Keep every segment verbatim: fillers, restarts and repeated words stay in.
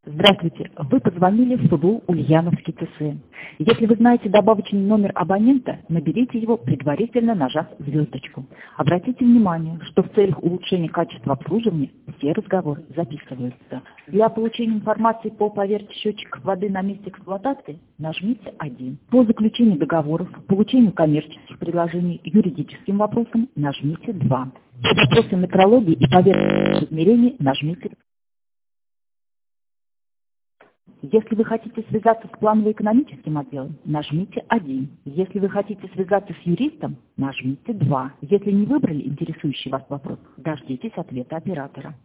Здравствуйте, вы позвонили в СУДУ Ульяновский ТСН. Если вы знаете добавочный номер абонента, наберите его, предварительно нажав звездочку. Обратите внимание, что в целях улучшения качества обслуживания все разговоры записываются. Для получения информации по поверке счетчиков воды на месте эксплуатации нажмите один. По заключению договоров, получению коммерческих предложений, юридическим вопросам нажмите два. По вопросам метрологии и поверхностных измерений нажмите три. Если вы хотите связаться с планово-экономическим отделом, нажмите один. Если вы хотите связаться с юристом, нажмите два. Если не выбрали интересующий вас вопрос, дождитесь ответа оператора.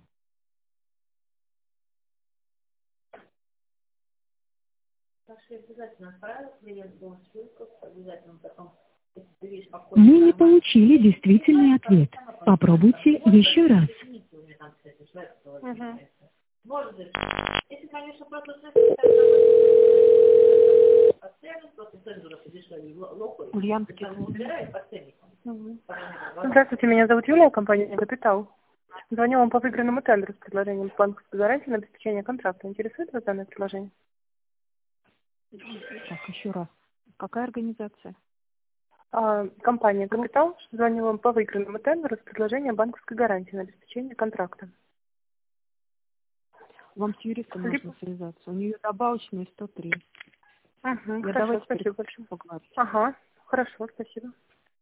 Мы не получили действительный ответ. Попробуйте еще раз. Угу. Может быть. Если, конечно, просто Ульяновский. угу. Здравствуйте, меня зовут Юлия, компания «Капитал». Звоню вам по выигранному тендеру с предложением банковской гарантии на обеспечение контракта. Интересует вас данное предложение? Так, еще раз. Какая организация? А, компания «Капитал». Звоню вам по выигранному тендеру с предложением банковской гарантии на обеспечение контракта. Вам с юристом нужно связаться. У нее добавочные сто три. Угу, Я хорошо, спасибо большое. Поговорить. Ага, хорошо, спасибо.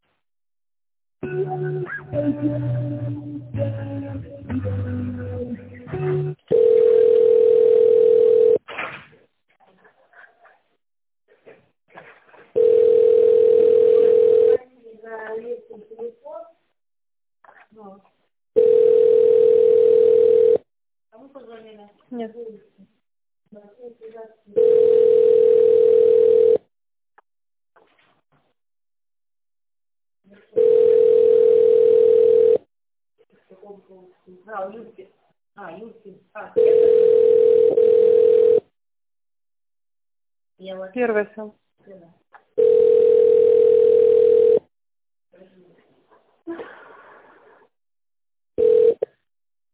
Нет. А, Юльки. А, Юльки. А, первая сам.